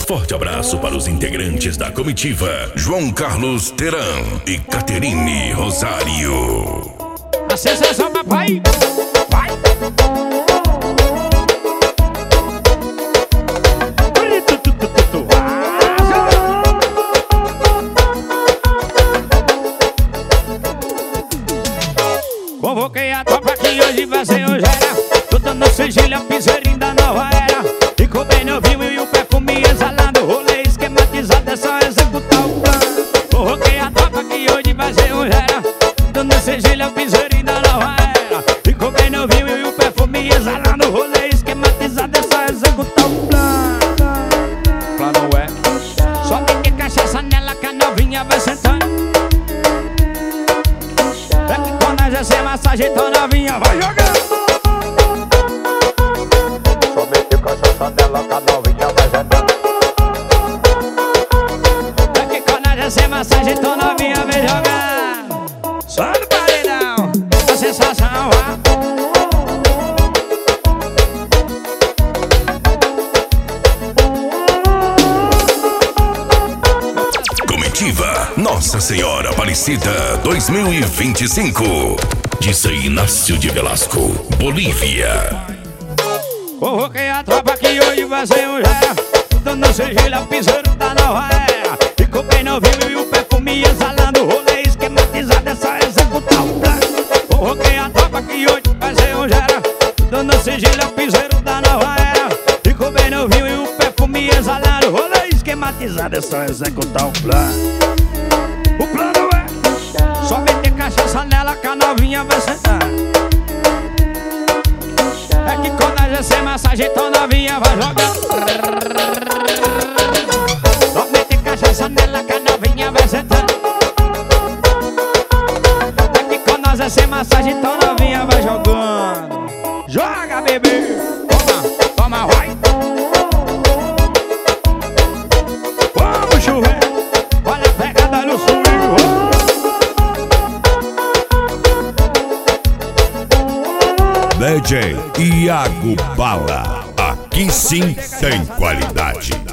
Forte abraço para os integrantes da comitiva João Carlos Teran e Caterine Rosário. A sensação, papai, vai. Convoquei a tropa que hoje vai ser o gera. Tô dando sigilo ao piseirinho da nova era. Ficou bem novinho e o perfume exalando. Rolê esquematizado, é só executar o plano. Convoquei a tropa que hoje vai ser o gera. Dando sigilo ao piseirinho da nova era. Ficou bem novinho e o perfume exalando. Rolê esquematizado, é só executar o plano. Plano é só tem cachaça nela que a novinha vai sentando. É que quando nós essa massagem, então novinha vai jogando. Só meteu cachaça nela que a novinha vai jogando. É que quando nós essa massagem, então novinha vai jogando. Só no paredão, a sensação vai. Comitiva Nossa Senhora Aparecida 2025 de São Inácio de Velasco, Bolívia. Convoquei a tropa que hoje vai ser um gera. Dando sigilo ao piseiro da nova era. Ficou bem novinho e o perfume exalando. Rolê esquematizado, é só executar o plano. Convoquei a tropa que hoje vai ser um gera. Dando sigilo ao piseiro da nova era. Ficou bem novinho e o perfume exalando. Rolê esquematizado, é só executar o plano. O plano é só meter cachaça nela que a novinha vai sentar. É que quando nós essa massagem, então novinha vai jogando. Só meter cachaça nela que a novinha vai sentando. É que quando nós essa massagem, então novinha vai jogando. Joga, bebê. Toma, toma, vai. Vamos chover. Olha a pegada no swing. DJ Iago Bala, aqui sim tem qualidade.